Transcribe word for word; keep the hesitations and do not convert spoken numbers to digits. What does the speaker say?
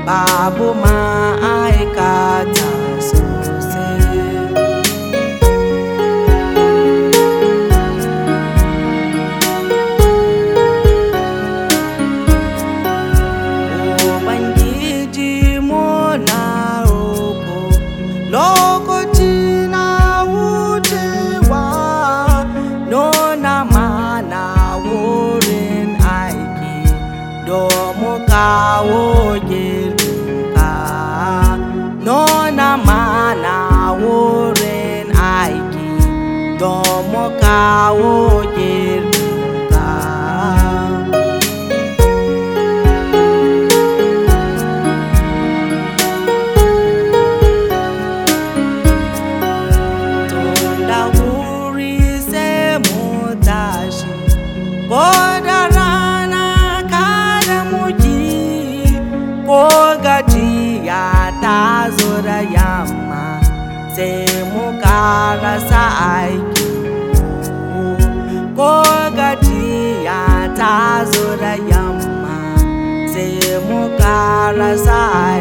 babu ma'aikata sosai. Ubangiji muna roko lokaci na wucewa, nuna mana wurin aiki domin kawo girbinka. Nuna mana wurin aiki domin kawo girbinka. Tunda wuri sai mu tashi, ko da rana kada mu ji, ko gajiya ta zo da yamma sai mu karasa aiki. Ko gajiya ta zo da yamma sai mu karasa aiki.